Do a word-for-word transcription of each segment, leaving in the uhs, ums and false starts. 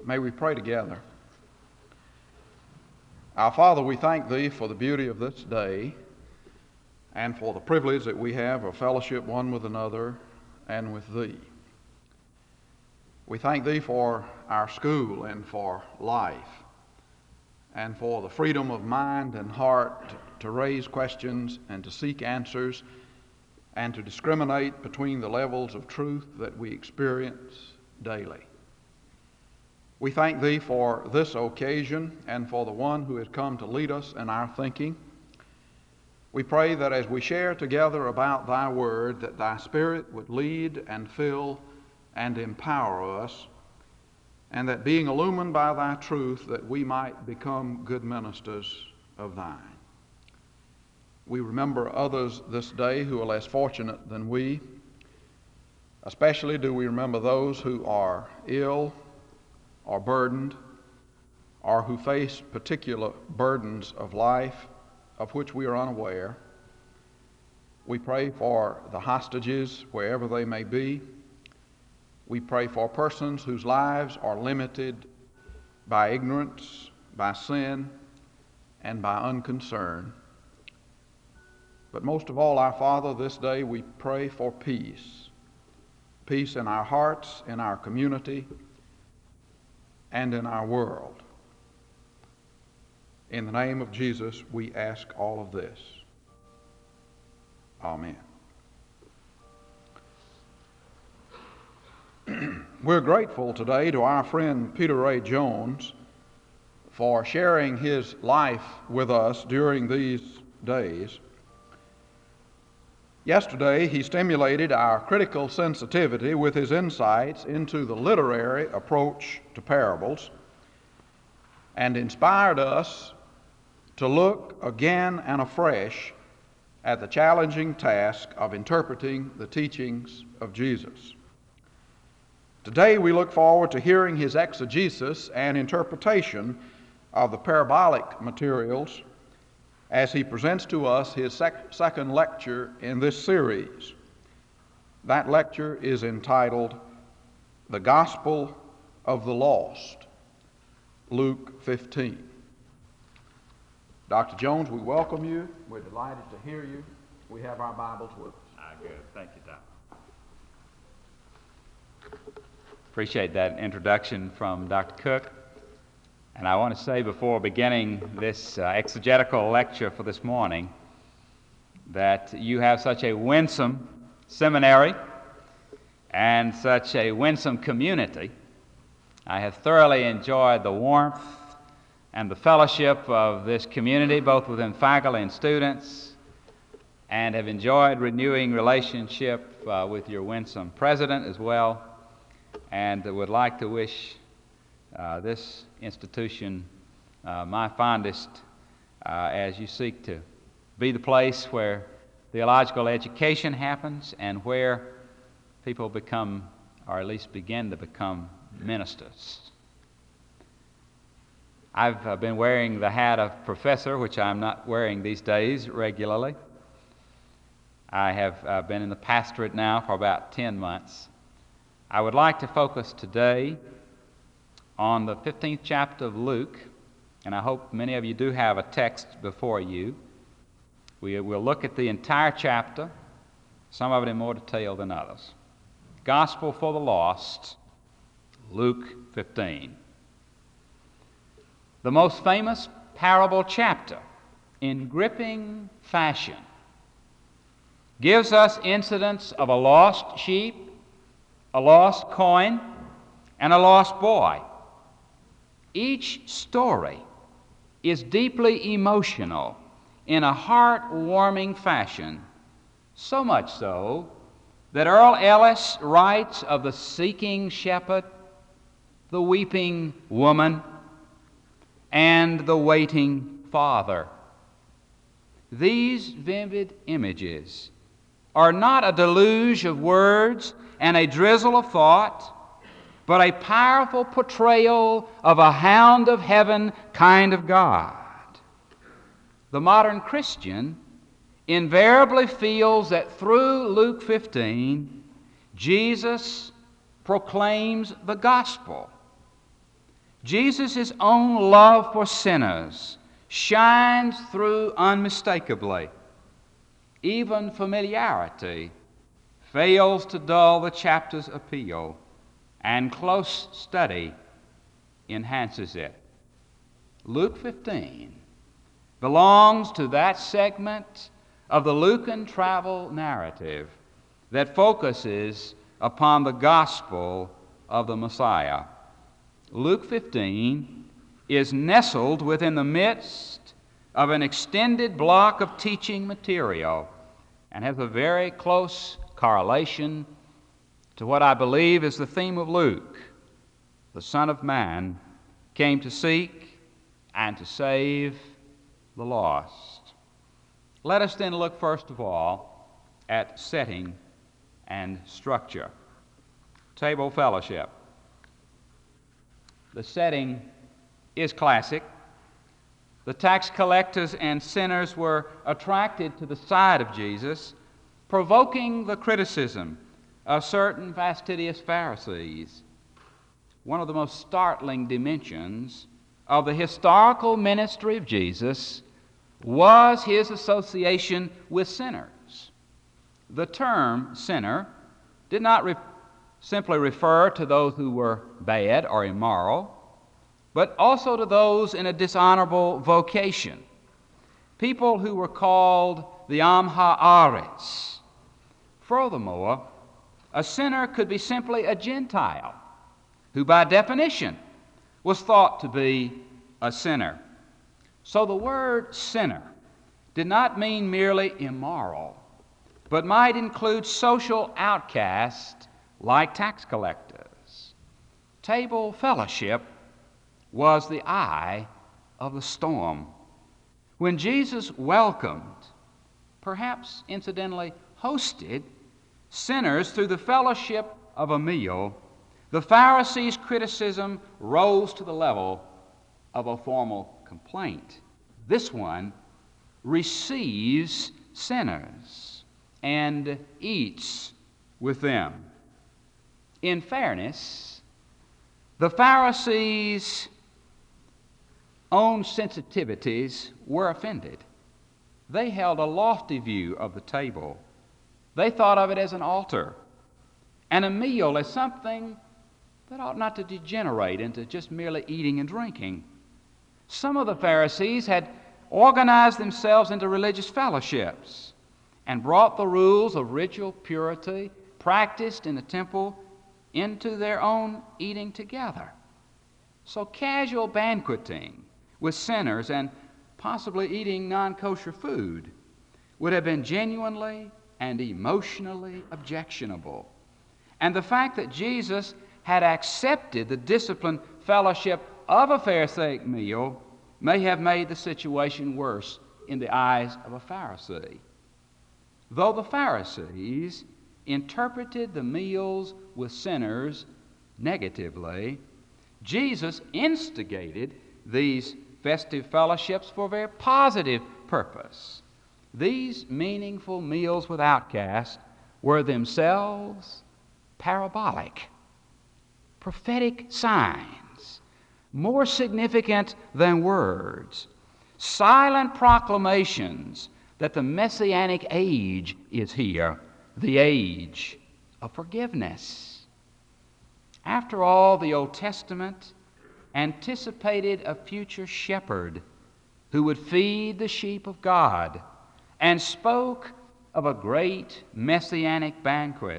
May we pray together. Our Father, we thank Thee for the beauty of this day and for the privilege that we have of fellowship one with another and with Thee. We thank Thee for our school and for life and for the freedom of mind and heart to raise questions and to seek answers and to discriminate between the levels of truth that we experience daily. We thank Thee for this occasion and for the one who has come to lead us in our thinking. We pray that as we share together about Thy Word, that Thy Spirit would lead and fill and empower us, and that being illumined by Thy truth, that we might become good ministers of Thine. We remember others this day who are less fortunate than we. Especially do we remember those who are ill or burdened, or who face particular burdens of life of which we are unaware. We pray for the hostages wherever they may be. We pray for persons whose lives are limited by ignorance, by sin, and by unconcern. But most of all, our Father, this day we pray for peace. Peace in our hearts, in our community, and in our world. In the name of Jesus, we ask all of this. Amen. We're grateful today to our friend Peter Ray Jones for sharing his life with us during these days. Yesterday, he stimulated our critical sensitivity with his insights into the literary approach to parables and inspired us to look again and afresh at the challenging task of interpreting the teachings of Jesus. Today, we look forward to hearing his exegesis and interpretation of the parabolic materials as he presents to us his sec- second lecture in this series. That lecture is entitled, The Gospel of the Lost, Luke fifteen. Doctor Jones, we welcome you. We're delighted to hear you. We have our Bibles with us. Ah, good. Thank you, Doc. Appreciate that introduction from Doctor Cook. And I want to say before beginning this uh, exegetical lecture for this morning that you have such a winsome seminary and such a winsome community. I have thoroughly enjoyed the warmth and the fellowship of this community, both within faculty and students, and have enjoyed renewing relationship uh, with your winsome president as well, and would like to wish Uh, this institution uh, my fondest uh, as you seek to be the place where theological education happens and where people become, or at least begin to become, ministers. I've uh, been wearing the hat of professor, which I'm not wearing these days regularly. I have uh, been in the pastorate now for about ten months. I would like to focus today on the fifteenth chapter of Luke, and I hope many of you do have a text before you. We will look at the entire chapter, some of it in more detail than others. Gospel for the Lost, Luke fifteen. The most famous parable chapter, in gripping fashion, gives us incidents of a lost sheep, a lost coin, and a lost boy. Each story is deeply emotional in a heart-warming fashion, so much so that Earl Ellis writes of the seeking shepherd, the weeping woman, and the waiting father. These vivid images are not a deluge of words and a drizzle of thought, but a powerful portrayal of a hound of heaven kind of God. The modern Christian invariably feels that through Luke fifteen, Jesus proclaims the gospel. Jesus' own love for sinners shines through unmistakably. Even familiarity fails to dull the chapter's appeal, and close study enhances it. Luke fifteen belongs to that segment of the Lucan travel narrative that focuses upon the gospel of the Messiah. Luke fifteen is nestled within the midst of an extended block of teaching material and has a very close correlation to what I believe is the theme of Luke. The Son of Man came to seek and to save the lost. Let us then look first of all at setting and structure. Table fellowship. The setting is classic. The tax collectors and sinners were attracted to the side of Jesus, provoking the criticism of certain fastidious Pharisees. One of the most startling dimensions of the historical ministry of Jesus was his association with sinners. The term sinner did not re- simply refer to those who were bad or immoral, but also to those in a dishonorable vocation, people who were called the Am Haaretz. Furthermore, a sinner could be simply a Gentile, who by definition was thought to be a sinner. So the word sinner did not mean merely immoral, but might include social outcasts like tax collectors. Table fellowship was the eye of the storm. When Jesus welcomed, perhaps incidentally hosted, sinners through the fellowship of a meal, the Pharisees' criticism rose to the level of a formal complaint. This one receives sinners and eats with them. In fairness, the Pharisees' own sensitivities were offended. They held a lofty view of the table. They thought of it as an altar, and a meal as something that ought not to degenerate into just merely eating and drinking. Some of the Pharisees had organized themselves into religious fellowships and brought the rules of ritual purity practiced in the temple into their own eating together. So casual banqueting with sinners and possibly eating non-kosher food would have been genuinely and emotionally objectionable. And the fact that Jesus had accepted the disciplined fellowship of a Pharisaic meal may have made the situation worse in the eyes of a Pharisee. Though the Pharisees interpreted the meals with sinners negatively, Jesus instigated these festive fellowships for a very positive purpose. These meaningful meals with outcasts were themselves parabolic, prophetic signs, more significant than words, silent proclamations that the Messianic age is here, the age of forgiveness. After all, the Old Testament anticipated a future shepherd who would feed the sheep of God and spoke of a great messianic banquet.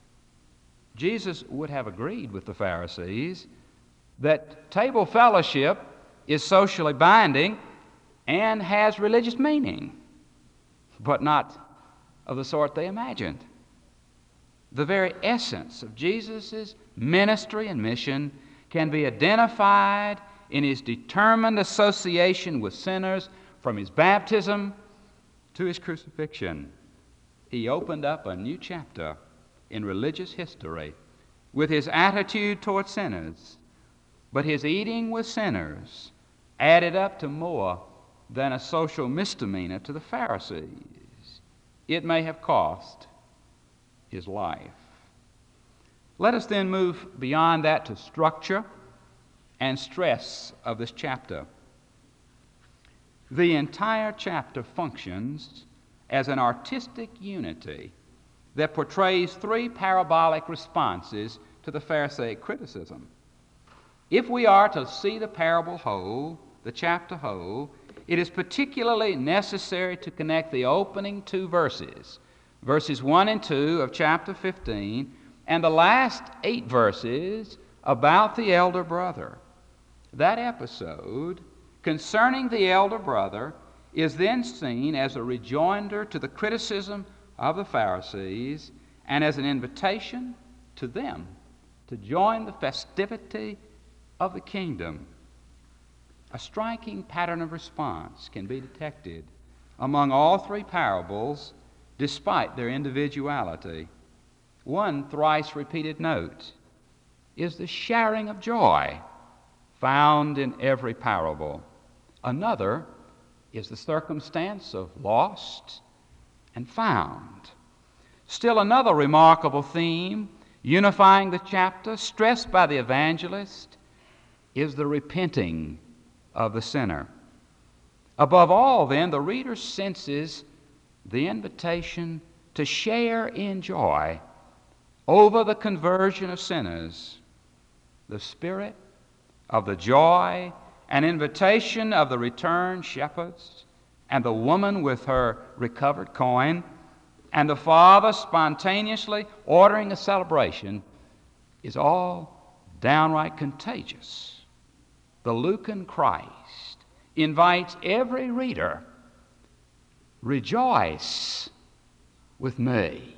Jesus would have agreed with the Pharisees that table fellowship is socially binding and has religious meaning, but not of the sort they imagined. The very essence of Jesus' ministry and mission can be identified in his determined association with sinners from his baptism to his crucifixion. He opened up a new chapter in religious history with his attitude toward sinners, but his eating with sinners added up to more than a social misdemeanor to the Pharisees. It may have cost his life. Let us then move beyond that to structure and stress of this chapter. The entire chapter functions as an artistic unity that portrays three parabolic responses to the Pharisaic criticism. If we are to see the parable whole, the chapter whole, it is particularly necessary to connect the opening two verses, verses one and two of chapter fifteen, and the last eight verses about the elder brother. That episode concerning the elder brother is then seen as a rejoinder to the criticism of the Pharisees and as an invitation to them to join the festivity of the kingdom. A striking pattern of response can be detected among all three parables despite their individuality. One thrice repeated note is the sharing of joy found in every parable. Another is the circumstance of lost and found. Still another remarkable theme unifying the chapter, stressed by the evangelist, is the repenting of the sinner. Above all, then, the reader senses the invitation to share in joy over the conversion of sinners. The spirit of the joy and invitation of the returned shepherds and the woman with her recovered coin and the father spontaneously ordering a celebration is all downright contagious. The Lucan Christ invites every reader, rejoice with me.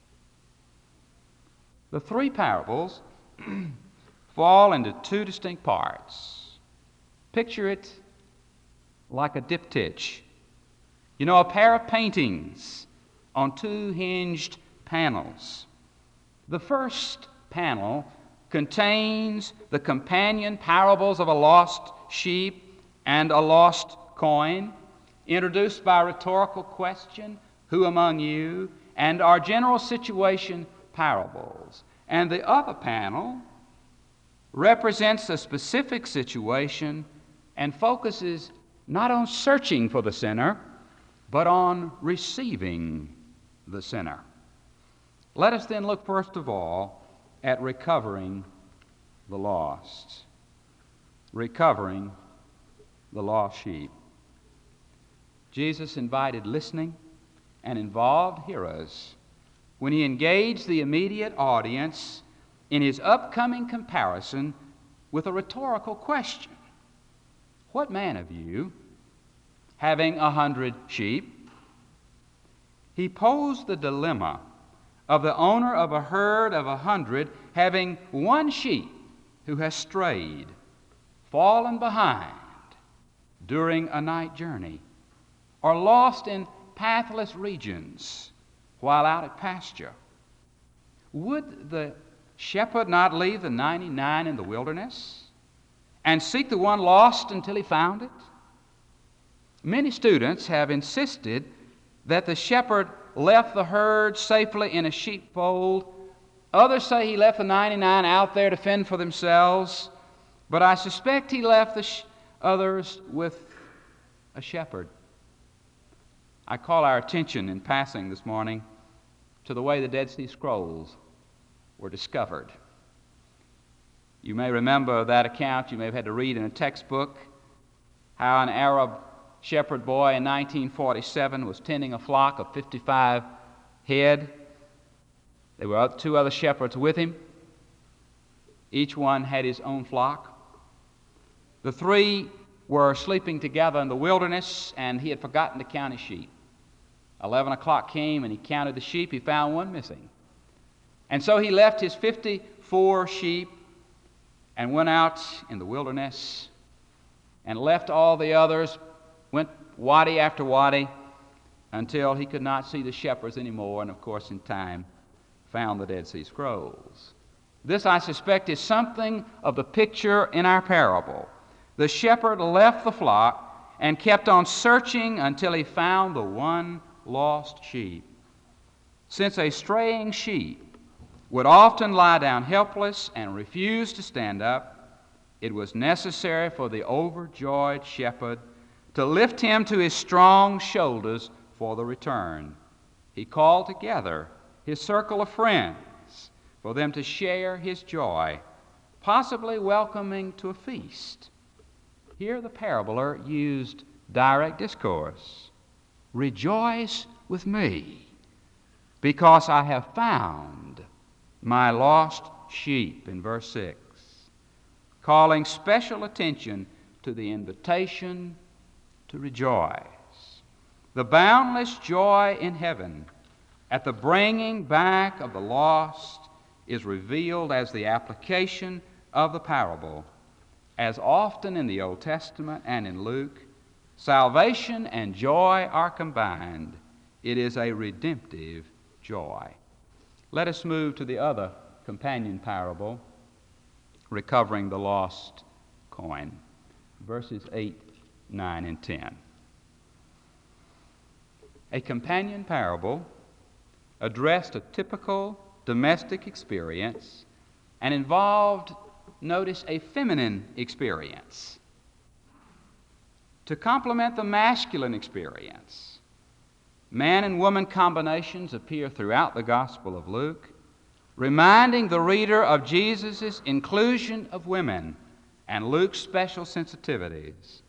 The three parables fall into two distinct parts. Picture it like a diptych. You know, a pair of paintings on two hinged panels. The first panel contains the companion parables of a lost sheep and a lost coin, introduced by a rhetorical question, who among you, and our general situation parables. And the other panel represents a specific situation and focuses not on searching for the sinner, but on receiving the sinner. Let us then look first of all at recovering the lost. Recovering the lost sheep. Jesus invited listening and involved hearers when he engaged the immediate audience in his upcoming comparison with a rhetorical question. What man of you, having a hundred sheep? He posed the dilemma of the owner of a herd of a hundred having one sheep who has strayed, fallen behind during a night journey, or lost in pathless regions while out at pasture. Would the shepherd not leave the ninety-nine in the wilderness and seek the one lost until he found it? Many students have insisted that the shepherd left the herd safely in a sheepfold. Others say he left the ninety-nine out there to fend for themselves, but I suspect he left the sh- others with a shepherd. I call our attention in passing this morning to the way the Dead Sea Scrolls were discovered. You may remember that account. You may have had to read in a textbook how an Arab shepherd boy in nineteen forty-seven was tending a flock of fifty-five head. There were two other shepherds with him. Each one had his own flock. The three were sleeping together in the wilderness, and he had forgotten to count his sheep. Eleven o'clock came, and he counted the sheep. He found one missing. And so he left his fifty-four sheep and went out in the wilderness and left all the others, went wadi after wadi until he could not see the shepherds anymore, and of course in time found the Dead Sea Scrolls. This, I suspect, is something of the picture in our parable. The shepherd left the flock and kept on searching until he found the one lost sheep. Since a straying sheep would often lie down helpless and refuse to stand up, it was necessary for the overjoyed shepherd to lift him to his strong shoulders for the return. He called together his circle of friends for them to share his joy, possibly welcoming to a feast. Here the paraboler used direct discourse. Rejoice with me, because I have found my lost sheep, in verse six, calling special attention to the invitation to rejoice. The boundless joy in heaven at the bringing back of the lost is revealed as the application of the parable. As often in the Old Testament and in Luke, salvation and joy are combined. It is a redemptive joy. Let us move to the other companion parable, recovering the lost coin, verses eight, nine, and ten. A companion parable addressed a typical domestic experience and involved, notice, a feminine experience. To complement the masculine experience, man and woman combinations appear throughout the Gospel of Luke, reminding the reader of Jesus' inclusion of women and Luke's special sensitivities.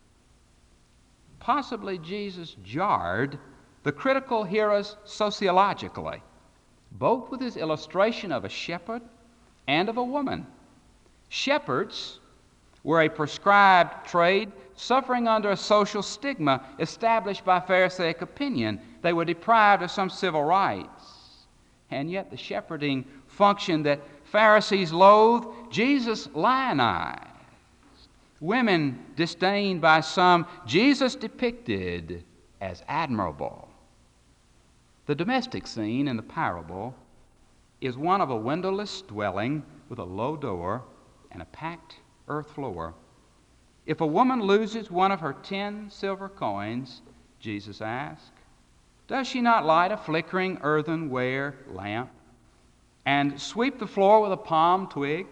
Possibly Jesus jarred the critical hearers sociologically, both with his illustration of a shepherd and of a woman. Shepherds were a prescribed trade suffering under a social stigma established by Pharisaic opinion. They were deprived of some civil rights. And yet the shepherding function that Pharisees loathed, Jesus lionized. Women disdained by some, Jesus depicted as admirable. The domestic scene in the parable is one of a windowless dwelling with a low door and a packed earth floor. If a woman loses one of her ten silver coins, Jesus asked, does she not light a flickering earthenware lamp and sweep the floor with a palm twig?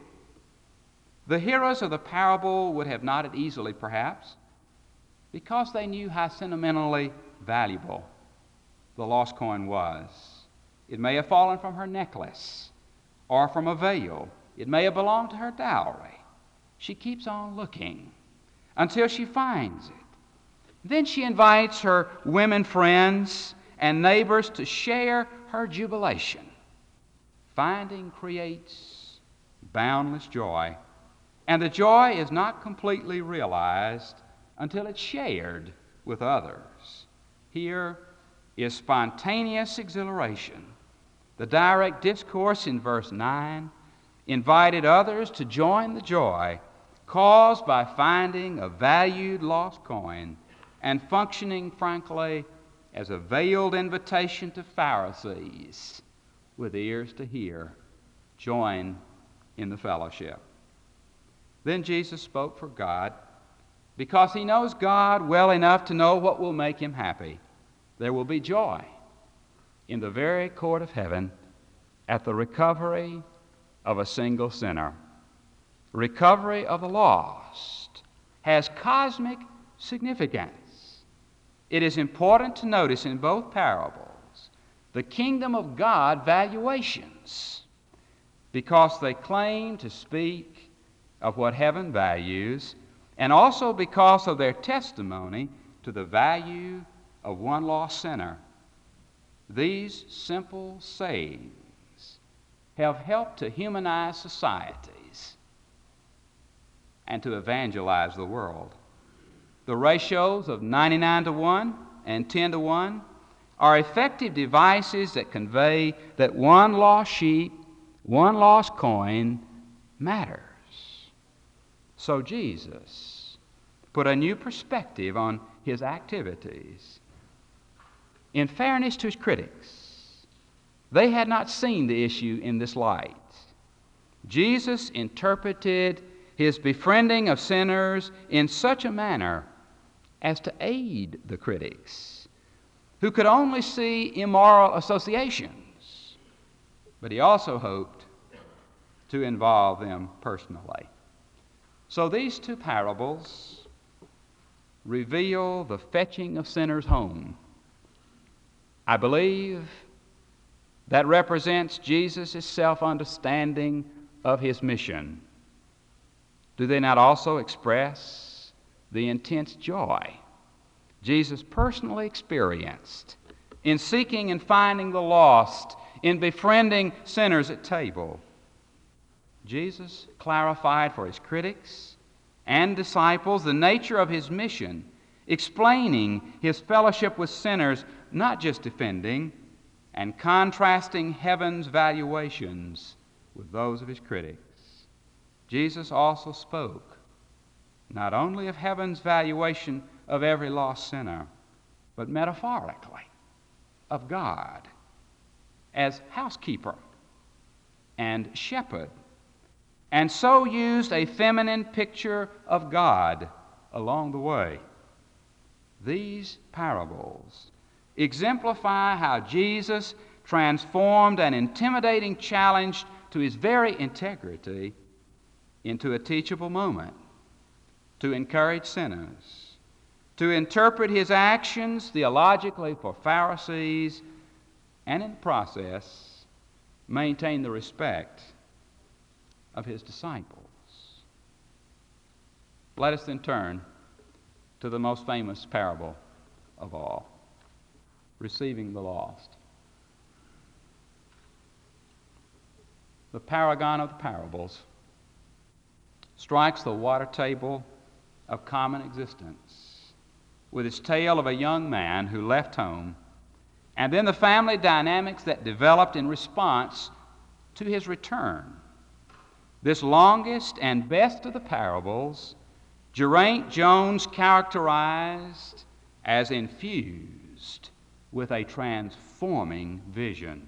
The hearers of the parable would have nodded easily, perhaps, because they knew how sentimentally valuable the lost coin was. It may have fallen from her necklace or from a veil. It may have belonged to her dowry. She keeps on looking until she finds it. Then she invites her women friends and neighbors to share her jubilation. Finding creates boundless joy, and the joy is not completely realized until it's shared with others. Here is spontaneous exhilaration. The direct discourse in verse nine invited others to join the joy caused by finding a valued lost coin and functioning, frankly, as a veiled invitation to Pharisees with ears to hear. Join in the fellowship. Then Jesus spoke for God, because he knows God well enough to know what will make him happy. There will be joy in the very court of heaven at the recovery of a single sinner. Recovery of the lost has cosmic significance. It is important to notice in both parables the kingdom of God valuations, because they claim to speak of what heaven values, and also because of their testimony to the value of one lost sinner. These simple sayings have helped to humanize societies and to evangelize the world. The ratios of ninety-nine to one and ten to one are effective devices that convey that one lost sheep, one lost coin matters. So Jesus put a new perspective on his activities. In fairness to his critics, they had not seen the issue in this light. Jesus interpreted his befriending of sinners in such a manner as to aid the critics, who could only see immoral associations, but he also hoped to involve them personally. So these two parables reveal the fetching of sinners home. I believe that represents Jesus' self-understanding of his mission. Do they not also express the intense joy Jesus personally experienced in seeking and finding the lost, in befriending sinners at table? Jesus clarified for his critics and disciples the nature of his mission, explaining his fellowship with sinners, not just defending and contrasting heaven's valuations with those of his critics. Jesus also spoke not only of heaven's valuation of every lost sinner, but metaphorically of God as housekeeper and shepherd, and so used a feminine picture of God along the way. These parables exemplify how Jesus transformed an intimidating challenge to his very integrity into a teachable moment to encourage sinners, to interpret his actions theologically for Pharisees, and in the process maintain the respect of his disciples. Let us then turn to the most famous parable of all, receiving the lost. The paragon of the parables strikes the water table of common existence with its tale of a young man who left home, and then the family dynamics that developed in response to his return. This longest and best of the parables, Geraint Jones characterized as infused with a transforming vision.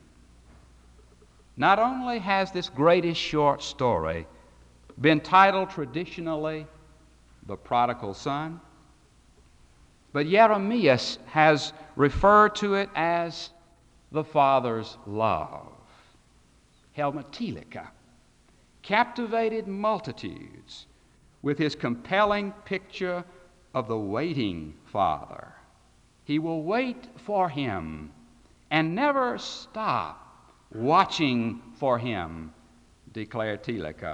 Not only has this greatest short story been titled traditionally The Prodigal Son, but Jeremias has referred to it as the Father's love. Helmut Thielicke captivated multitudes with his compelling picture of the waiting Father. He will wait for him and never stop watching for him, declared Thielicke.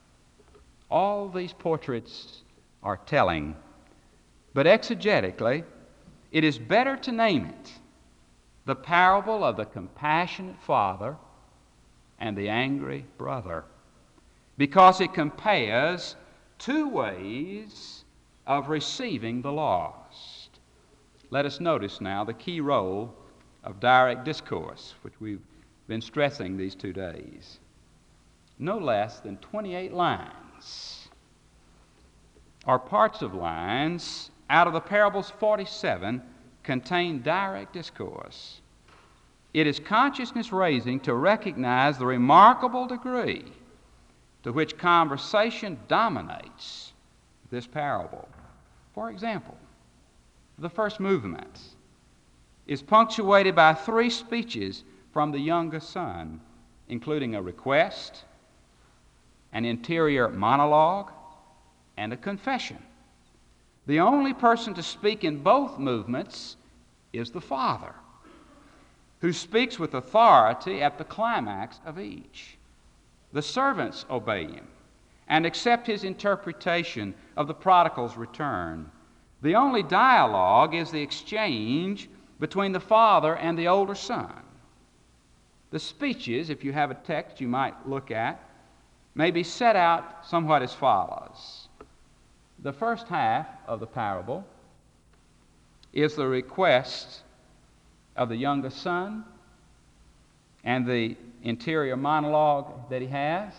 All these portraits are telling, but exegetically, it is better to name it the parable of the compassionate father and the angry brother, because it compares two ways of receiving the lost. Let us notice now the key role of direct discourse, which we've been stressing these two days. No less than twenty-eight lines or parts of lines out of the parables forty-seven contain direct discourse. It is consciousness raising to recognize the remarkable degree to which conversation dominates this parable. For example, the first movement is punctuated by three speeches from the youngest son, including a request, an interior monologue, and a confession. The only person to speak in both movements is the father, who speaks with authority at the climax of each. The servants obey him and accept his interpretation of the prodigal's return. The only dialogue is the exchange between the father and the older son. The speeches, if you have a text you might look at, may be set out somewhat as follows. The first half of the parable is the request of the youngest son and the interior monologue that he has,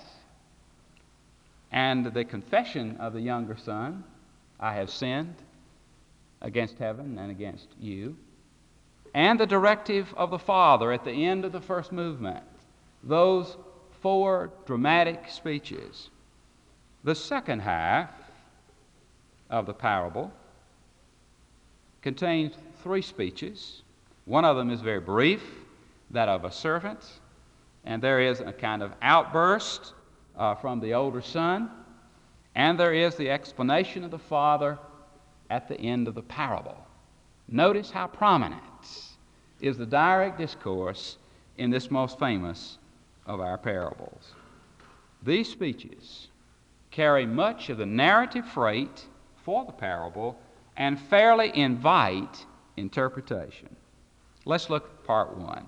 and the confession of the younger son, I have sinned against heaven and against you, and the directive of the father at the end of the first movement. Those four dramatic speeches. The second half of the parable contains three speeches. One of them is very brief, that of a servant, and there is a kind of outburst uh, from the older son, And there is the explanation of the Father at the end of the parable. Notice how prominent is the direct discourse in this most famous of our parables. These speeches carry much of the narrative freight for the parable and fairly invite interpretation. Let's look at part one.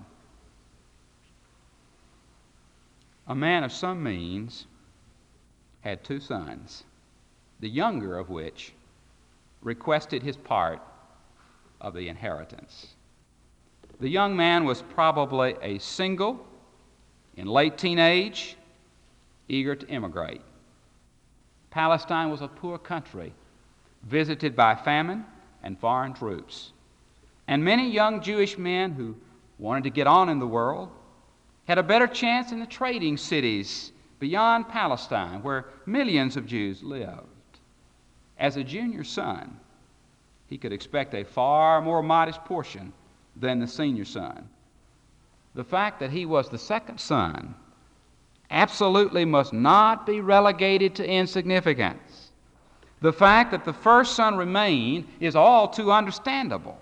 A man of some means had two sons, the younger of which requested his part of the inheritance. The young man was probably a single, in late teenage, eager to immigrate. Palestine was a poor country, visited by famine and foreign troops. And many young Jewish men who wanted to get on in the world had a better chance in the trading cities beyond Palestine, where millions of Jews lived. As a junior son, he could expect a far more modest portion than the senior son. The fact that he was the second son absolutely must not be relegated to insignificance. The fact that the first son remained is all too understandable.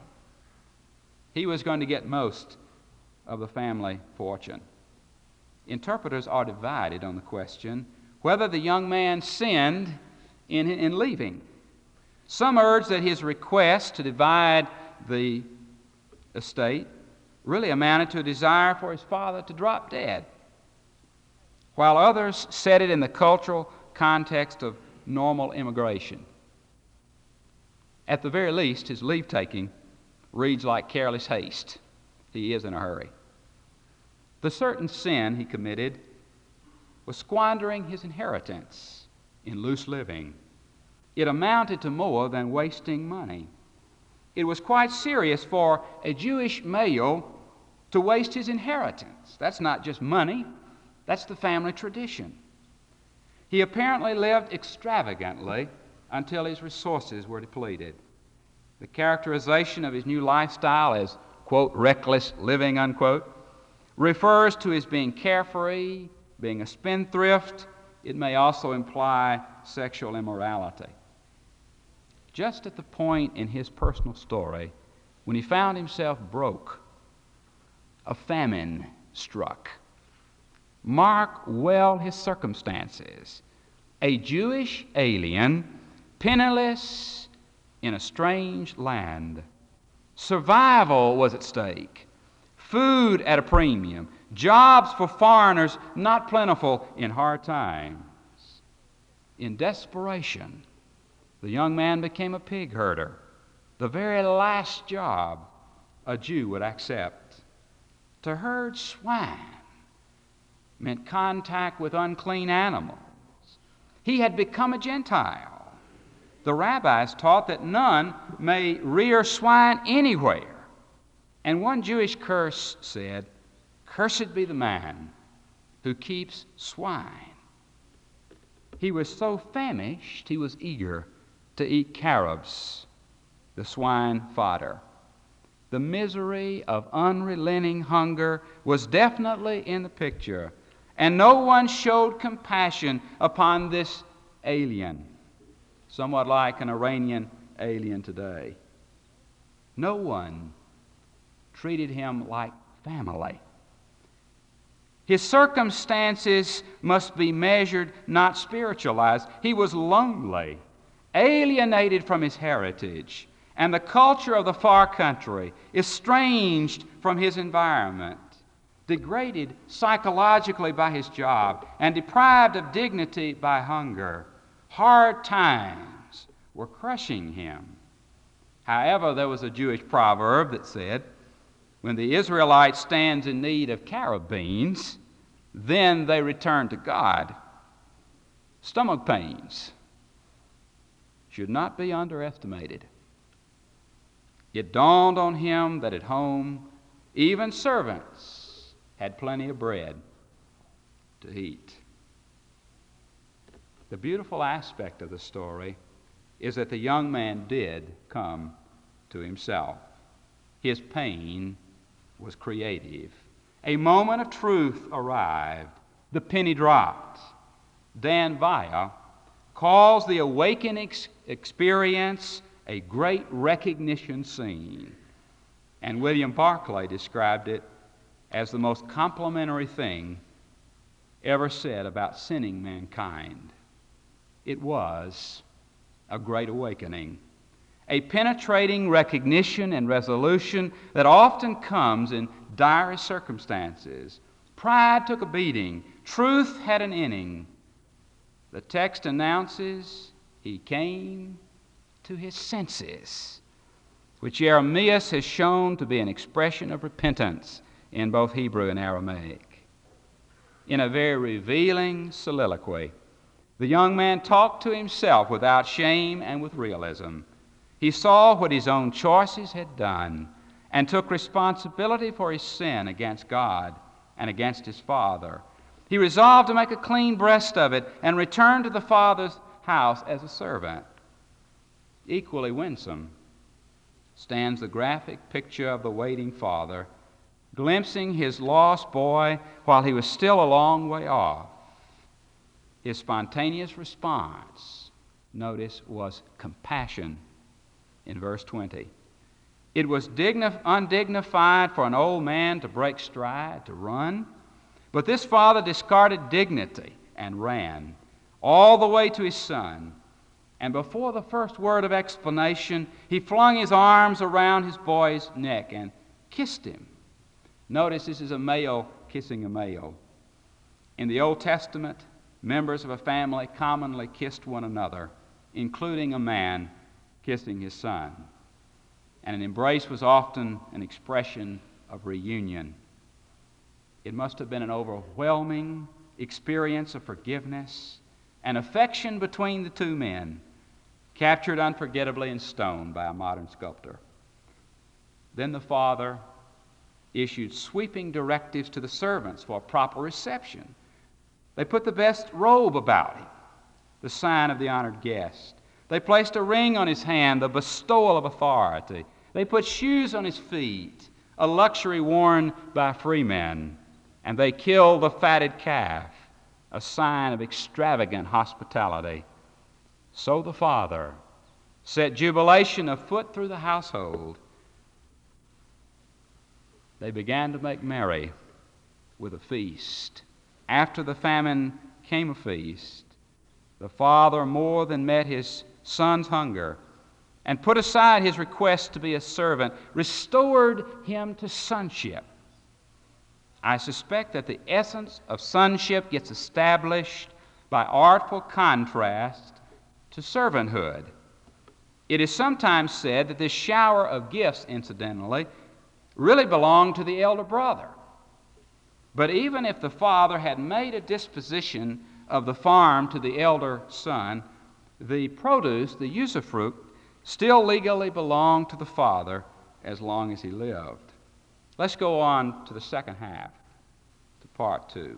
He was going to get most of the family fortune. Interpreters are divided on the question whether the young man sinned in, in leaving. Some urge that his request to divide the estate really amounted to a desire for his father to drop dead, while others set it in the cultural context of normal immigration. At the very least, his leave-taking reads like careless haste. He is in a hurry. The certain sin he committed was squandering his inheritance in loose living. It amounted to more than wasting money. It was quite serious for a Jewish male to waste his inheritance. That's not just money, that's the family tradition. He apparently lived extravagantly until his resources were depleted. The characterization of his new lifestyle as, quote, reckless living, unquote, refers to his being carefree, being a spendthrift. It may also imply sexual immorality. Just at the point in his personal story when he found himself broke, a famine struck. Mark well his circumstances. A Jewish alien, penniless in a strange land. Survival was at stake. Food at a premium. Jobs for foreigners not plentiful in hard times. In desperation, the young man became a pig herder, the very last job a Jew would accept. To herd swine meant contact with unclean animals. He had become a Gentile. The rabbis taught that none may rear swine anywhere. And one Jewish curse said, "Cursed be the man who keeps swine." He was so famished, he was eager to eat carobs, the swine fodder. The misery of unrelenting hunger was definitely in the picture, and no one showed compassion upon this alien, somewhat like an Iranian alien today. No one treated him like family. His circumstances must be measured, not spiritualized. He was lonely, alienated from his heritage, and the culture of the far country, estranged from his environment, degraded psychologically by his job, and deprived of dignity by hunger. Hard times were crushing him. However, there was a Jewish proverb that said, when the Israelite stands in need of carob beans, then they return to God. Stomach pains should not be underestimated. It dawned on him that at home, even servants had plenty of bread to eat. The beautiful aspect of the story is that the young man did come to himself. His pain was creative. A moment of truth arrived. The penny dropped. Dan Vaya calls the awakening ex- experience a great recognition scene. And William Barclay described it as the most complimentary thing ever said about sinning mankind. It was a great awakening, a penetrating recognition and resolution that often comes in dire circumstances. Pride took a beating. Truth had an inning. The text announces he came to his senses, which Jeremias has shown to be an expression of repentance in both Hebrew and Aramaic. In a very revealing soliloquy, the young man talked to himself without shame and with realism. He saw what his own choices had done and took responsibility for his sin against God and against his father. He resolved to make a clean breast of it and return to the Father's house as a servant. Equally winsome stands the graphic picture of the waiting father, glimpsing his lost boy while he was still a long way off. His spontaneous response, notice, was compassion in verse twenty. It was dignif- undignified for an old man to break stride, to run, but this father discarded dignity and ran all the way to his son. And before the first word of explanation, he flung his arms around his boy's neck and kissed him. Notice this is a male kissing a male. In the Old Testament, members of a family commonly kissed one another, including a man kissing his son. And an embrace was often an expression of reunion. It must have been an overwhelming experience of forgiveness and affection between the two men, captured unforgettably in stone by a modern sculptor. Then the father issued sweeping directives to the servants for a proper reception. They put the best robe about him, the sign of the honored guest. They placed a ring on his hand, the bestowal of authority. They put shoes on his feet, a luxury worn by freemen. And they killed the fatted calf, a sign of extravagant hospitality. So the father set jubilation afoot through the household. They began to make merry with a feast. After the famine came a feast. The father more than met his son's hunger and put aside his request to be a servant, restored him to sonship. I suspect that the essence of sonship gets established by artful contrast to servanthood. It is sometimes said that this shower of gifts, incidentally, really belonged to the elder brother. But even if the father had made a disposition of the farm to the elder son, the produce, the usufruct, still legally belonged to the father as long as he lived. Let's go on to the second half, to part two.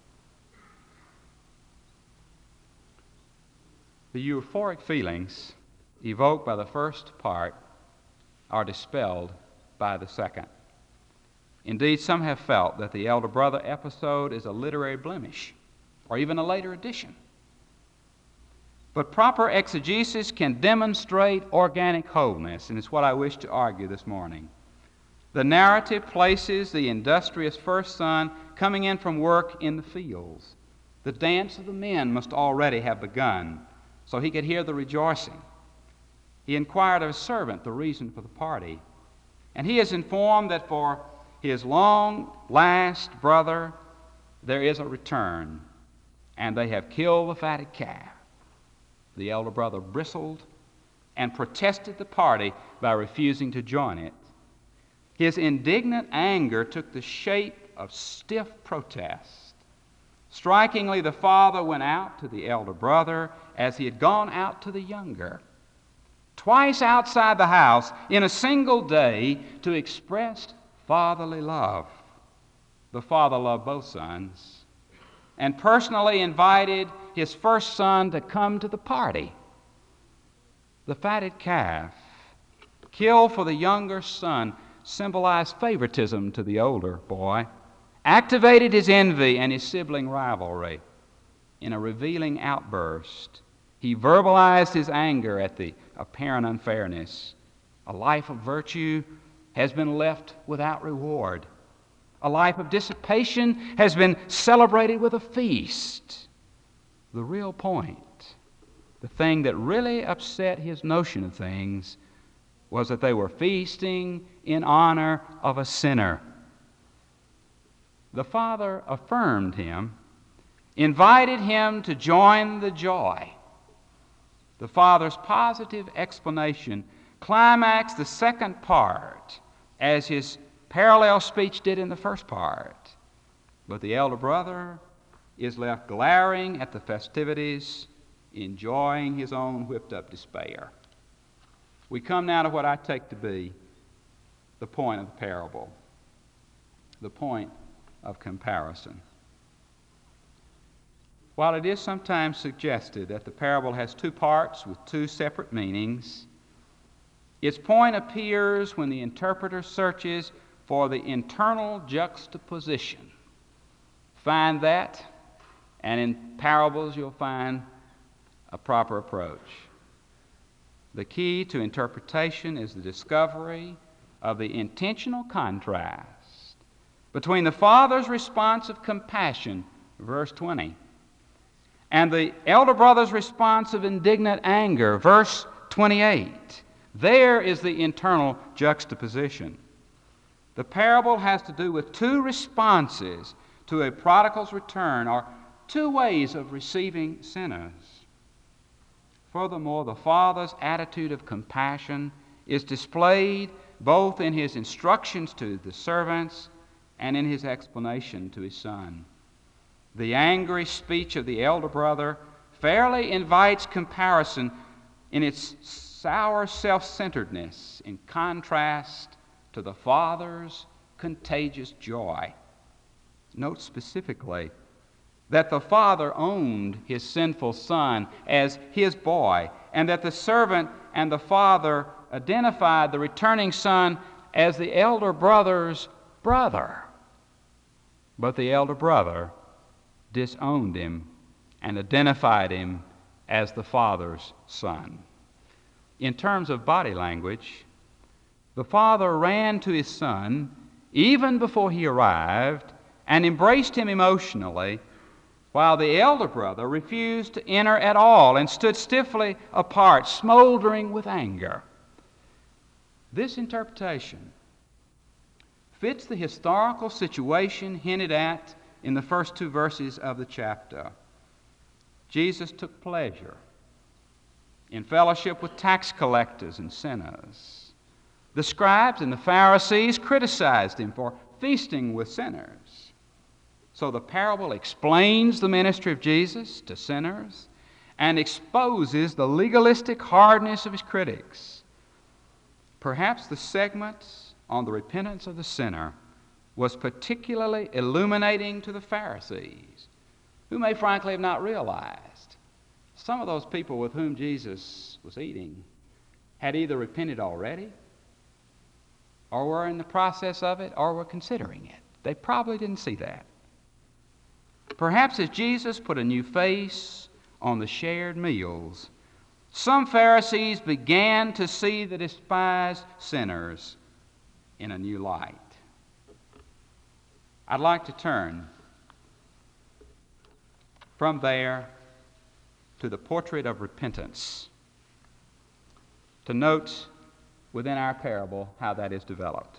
The euphoric feelings evoked by the first part are dispelled by the second. Indeed, some have felt that the elder brother episode is a literary blemish, or even a later addition. But proper exegesis can demonstrate organic wholeness, and it's what I wish to argue this morning. The narrative places the industrious first son coming in from work in the fields. The dance of the men must already have begun, so he could hear the rejoicing. He inquired of a servant the reason for the party, and he is informed that for his long-last brother there is a return, and they have killed the fatted calf. The elder brother bristled and protested the party by refusing to join it. His indignant anger took the shape of stiff protest. Strikingly, the father went out to the elder brother as he had gone out to the younger, twice outside the house in a single day to express fatherly love. The father loved both sons and personally invited his first son to come to the party. The fatted calf, killed for the younger son, symbolized favoritism to the older boy, activated his envy and his sibling rivalry. In a revealing outburst, he He verbalized his anger at the apparent unfairness. A life of virtue has been left without reward. A life of dissipation has been celebrated with a feast. The real point, the thing that really upset his notion of things, was that they were feasting in honor of a sinner. The Father affirmed him, invited him to join the joy. The Father's positive explanation climaxed the second part, as his parallel speech did in the first part. But the elder brother is left glaring at the festivities, enjoying his own whipped-up despair. We come now to what I take to be the point of the parable, the point of comparison. While it is sometimes suggested that the parable has two parts with two separate meanings, its point appears when the interpreter searches for the internal juxtaposition. Find that, and in parables you'll find a proper approach. The key to interpretation is the discovery of the intentional contrast between the Father's response of compassion, verse twenty, and the elder brother's response of indignant anger, verse twenty-eight. There is the internal juxtaposition. The parable has to do with two responses to a prodigal's return, or two ways of receiving sinners. Furthermore, the Father's attitude of compassion is displayed both in his instructions to the servants and in his explanation to his son. The angry speech of the elder brother fairly invites comparison in its sour self-centeredness in contrast to the Father's contagious joy. Note specifically that the Father owned his sinful son as his boy, and that the servant and the Father identified the returning son as the elder brother's brother. But the elder brother disowned him and identified him as the Father's son. In terms of body language, the Father ran to his son even before he arrived and embraced him emotionally, while the elder brother refused to enter at all and stood stiffly apart, smoldering with anger. This interpretation fits the historical situation hinted at in the first two verses of the chapter. Jesus took pleasure in fellowship with tax collectors and sinners. The scribes and the Pharisees criticized him for feasting with sinners. So the parable explains the ministry of Jesus to sinners and exposes the legalistic hardness of his critics. Perhaps the segment on the repentance of the sinner was particularly illuminating to the Pharisees, who may frankly have not realized some of those people with whom Jesus was eating had either repented already, or were in the process of it, or were considering it. They probably didn't see that. Perhaps as Jesus put a new face on the shared meals, some Pharisees began to see the despised sinners in a new light. I'd like to turn from there to the portrait of repentance, to note within our parable how that is developed.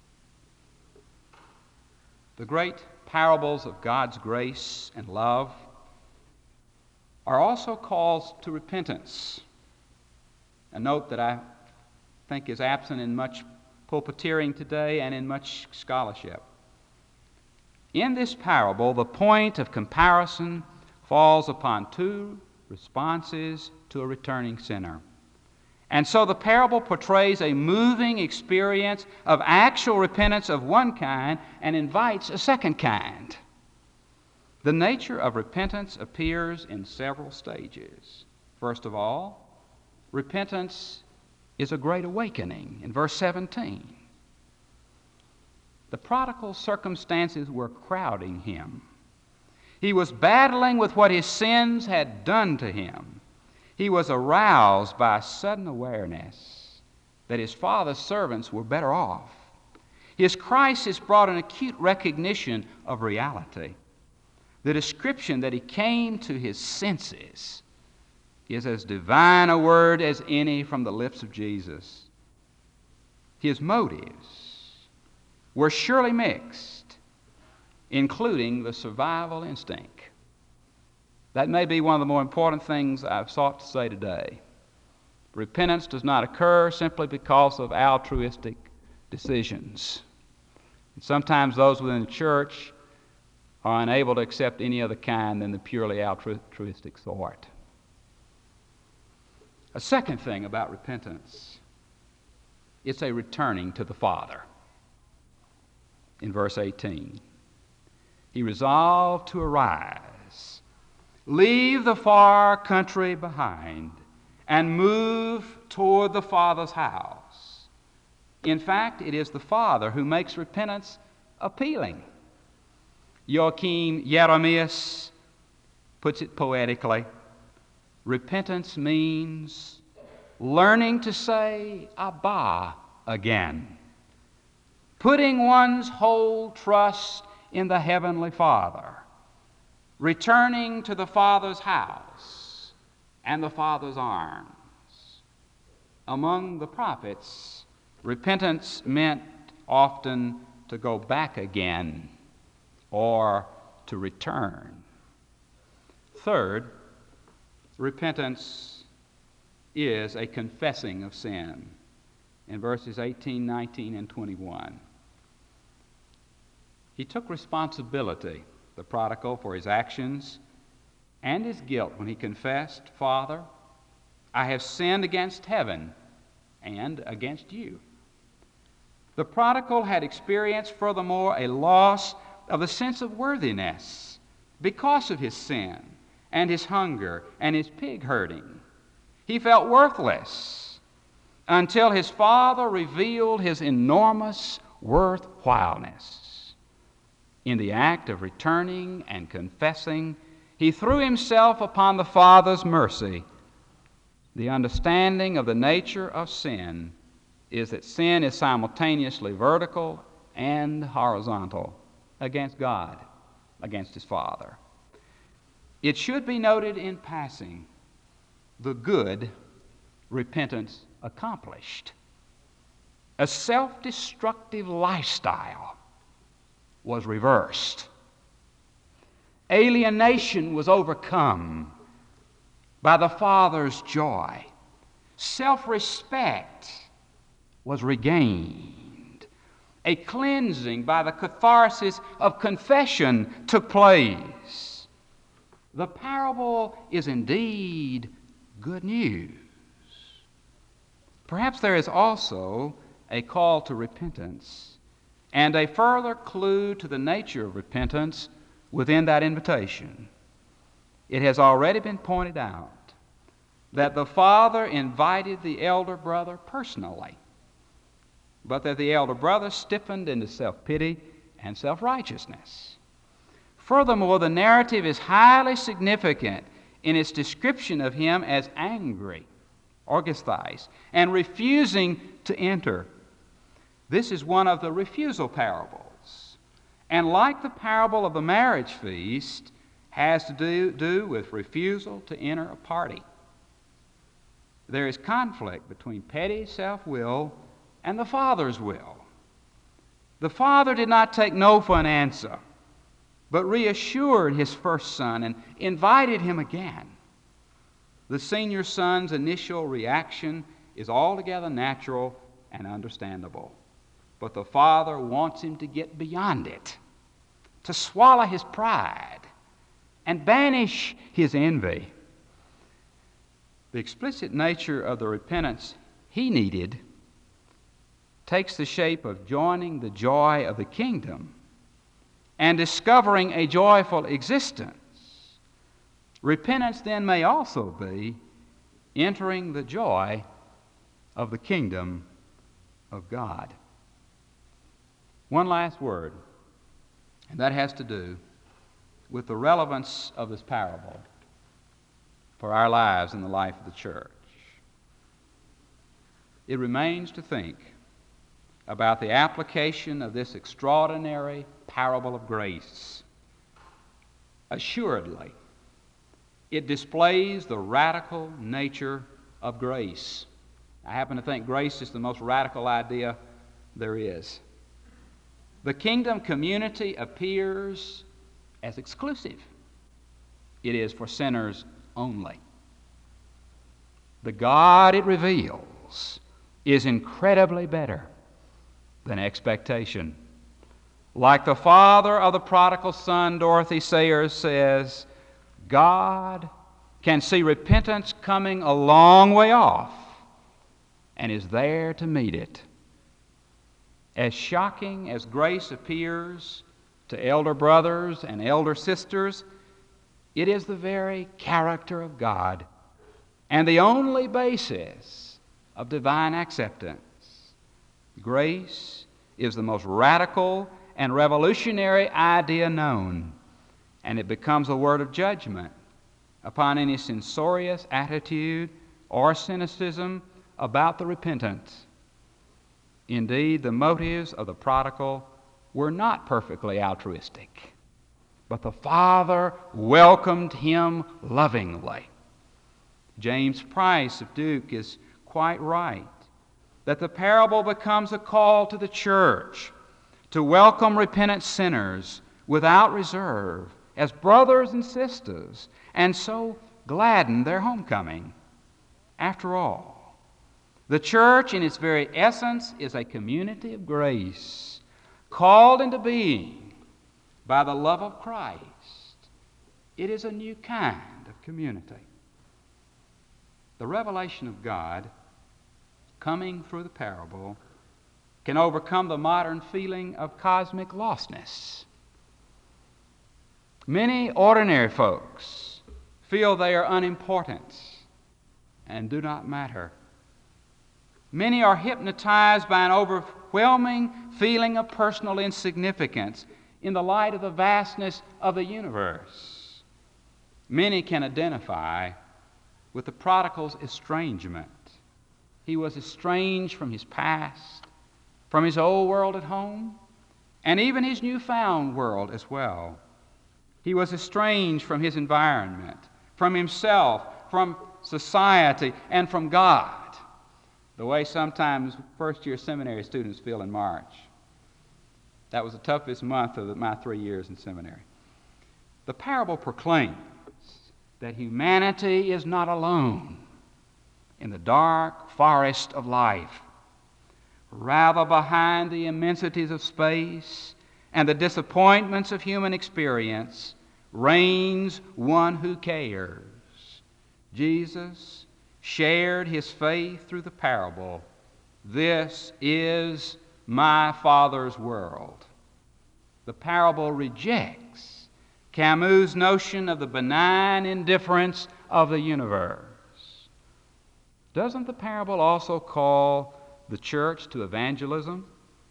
The great parables of God's grace and love are also calls to repentance, a note that I think is absent in much pulpiteering today and in much scholarship. In this parable, the point of comparison falls upon two responses to a returning sinner. And so the parable portrays a moving experience of actual repentance of one kind and invites a second kind. The nature of repentance appears in several stages. First of all, repentance is a great awakening in verse seventeen. The prodigal's circumstances were crowding him. He was battling with what his sins had done to him. He was aroused by a sudden awareness that his father's servants were better off. His crisis brought an acute recognition of reality. The description that he came to his senses is as divine a word as any from the lips of Jesus. His motives were surely mixed, including the survival instinct. That may be one of the more important things I've sought to say today. Repentance does not occur simply because of altruistic decisions. And sometimes those within the church are unable to accept any other kind than the purely altruistic sort. A second thing about repentance, it's a returning to the Father. In verse eighteen, he resolved to arise, leave the far country behind, and move toward the Father's house. In fact, it is the Father who makes repentance appealing. Joachim Jeremias puts it poetically. Repentance means learning to say Abba again, putting one's whole trust in the Heavenly Father, returning to the Father's house and the Father's arms. Among the prophets, repentance meant often to go back again or to return. Third, repentance is a confessing of sin in verses eighteen, nineteen, and twenty-one. He took responsibility, the prodigal, for his actions and his guilt when he confessed, Father, I have sinned against heaven and against you. The prodigal had experienced, furthermore, a loss of the sense of worthiness because of his sin and his hunger and his pig herding. He felt worthless until his father revealed his enormous worthwhileness. In the act of returning and confessing, he threw himself upon the Father's mercy. The understanding of the nature of sin is that sin is simultaneously vertical and horizontal against God, against his Father. It should be noted in passing the good repentance accomplished. A self-destructive lifestyle was reversed. Alienation was overcome by the Father's joy. Self-respect was regained. A cleansing by the catharsis of confession took place. The parable is indeed good news. Perhaps there is also a call to repentance and a further clue to the nature of repentance within that invitation. It has already been pointed out that the Father invited the elder brother personally, but that the elder brother stiffened into self-pity and self-righteousness. Furthermore, the narrative is highly significant in its description of him as angry, orgisthais, and refusing to enter. This is one of the refusal parables, and like the parable of the marriage feast, has to do, do with refusal to enter a party. There is conflict between petty self-will and the Father's will. The Father did not take no for an answer, but reassured his first son and invited him again. The senior son's initial reaction is altogether natural and understandable, but the Father wants him to get beyond it, to swallow his pride and banish his envy. The explicit nature of the repentance he needed takes the shape of joining the joy of the kingdom and discovering a joyful existence. Repentance then may also be entering the joy of the kingdom of God. One last word, and that has to do with the relevance of this parable for our lives in the life of the church. It remains to think about the application of this extraordinary parable of grace. Assuredly, it displays the radical nature of grace. I happen to think grace is the most radical idea there is. The kingdom community appears as exclusive. It is for sinners only. The God it reveals is incredibly better than expectation. Like the father of the prodigal son, Dorothy Sayers says, God can see repentance coming a long way off and is there to meet it. As shocking as grace appears to elder brothers and elder sisters, it is the very character of God and the only basis of divine acceptance. Grace is the most radical and revolutionary idea known, and it becomes a word of judgment upon any censorious attitude or cynicism about the repentant. Indeed, the motives of the prodigal were not perfectly altruistic, but the Father welcomed him lovingly. James Price of Duke is quite right that the parable becomes a call to the church to welcome repentant sinners without reserve as brothers and sisters, and so gladden their homecoming. After all, the church in its very essence is a community of grace, called into being by the love of Christ. It is a new kind of community. The revelation of God coming through the parable can overcome the modern feeling of cosmic lostness. Many ordinary folks feel they are unimportant and do not matter. Many are hypnotized by an overwhelming feeling of personal insignificance in the light of the vastness of the universe. Many can identify with the prodigal's estrangement. He was estranged from his past, from his old world at home, and even his newfound world as well. He was estranged from his environment, from himself, from society, and from God, the way sometimes first-year seminary students feel in March. That was the toughest month of my three years in seminary. The parable proclaims that humanity is not alone in the dark forest of life. Rather, behind the immensities of space and the disappointments of human experience reigns one who cares. Jesus shared his faith through the parable. This is my Father's world. The parable rejects Camus' notion of the benign indifference of the universe. Doesn't the parable also call the church to evangelism?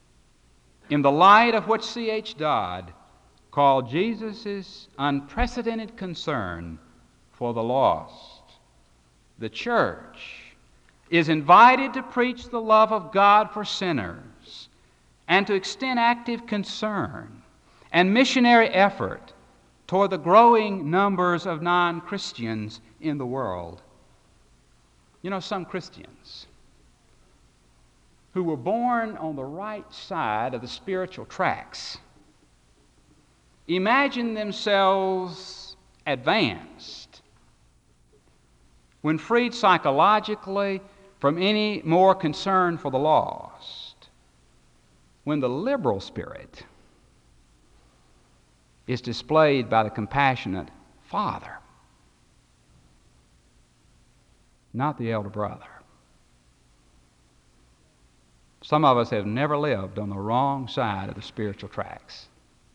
In the light of what C H Dodd called Jesus' unprecedented concern for the lost, the church is invited to preach the love of God for sinners and to extend active concern and missionary effort toward the growing numbers of non-Christians in the world. You know, some Christians who were born on the right side of the spiritual tracks imagine themselves advanced when freed psychologically from any more concern for the lost, when the liberal spirit is displayed by the compassionate father, not the elder brother. Some of us have never lived on the wrong side of the spiritual tracks.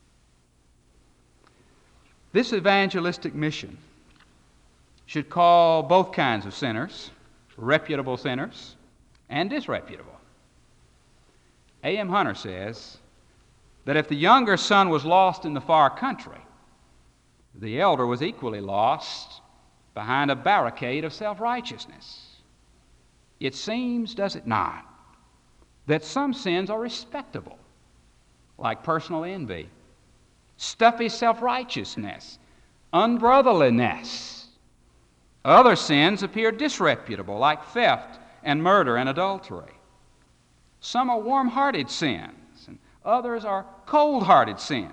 This evangelistic mission should call both kinds of sinners, reputable sinners and disreputable. A M Hunter says that if the younger son was lost in the far country, the elder was equally lost behind a barricade of self-righteousness. It seems, does it not, that some sins are respectable, like personal envy, stuffy self-righteousness, unbrotherliness. Other sins appear disreputable, like theft and murder and adultery. Some are warm-hearted sins, and others are cold-hearted sins.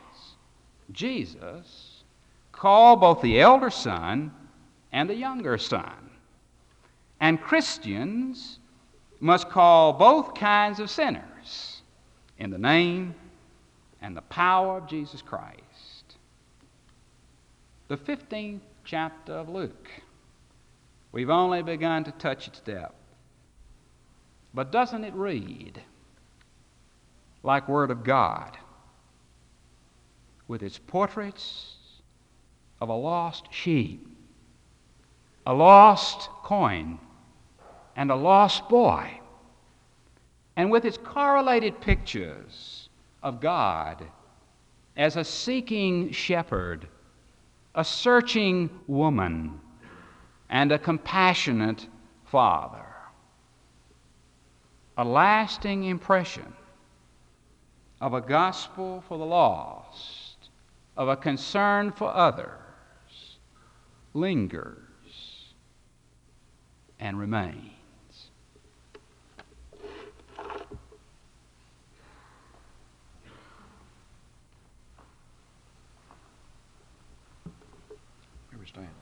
Jesus called both the elder son and the younger son. And Christians must call both kinds of sinners in the name and the power of Jesus Christ. The fifteenth chapter of Luke. We've only begun to touch its depth. But doesn't it read like Word of God, with its portraits of a lost sheep, a lost coin, and a lost boy, and with its correlated pictures of God as a seeking shepherd, a searching woman, and a compassionate father? A lasting impression of a gospel for the lost, of a concern for others, lingers and remains. Here we stand.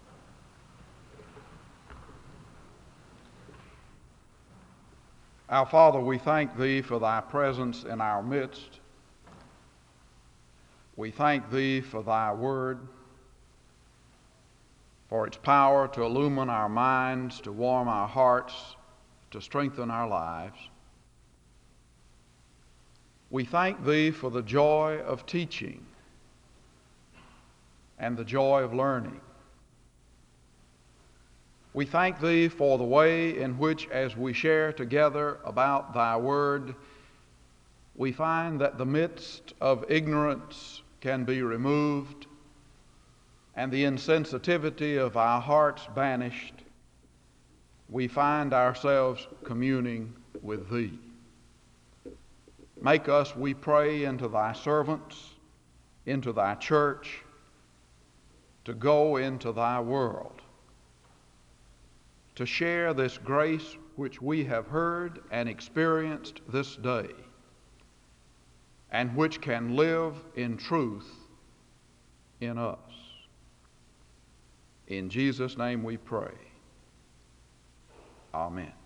Our Father, we thank Thee for Thy presence in our midst. We thank Thee for Thy Word, for its power to illumine our minds, to warm our hearts, to strengthen our lives. We thank Thee for the joy of teaching and the joy of learning. We thank Thee for the way in which, as we share together about Thy Word, we find that the midst of ignorance can be removed and the insensitivity of our hearts banished. We find ourselves communing with Thee. Make us, we pray, into Thy servants, into Thy church, to go into Thy world, to share this grace which we have heard and experienced this day, and which can live in truth in us. In Jesus' name we pray. Amen.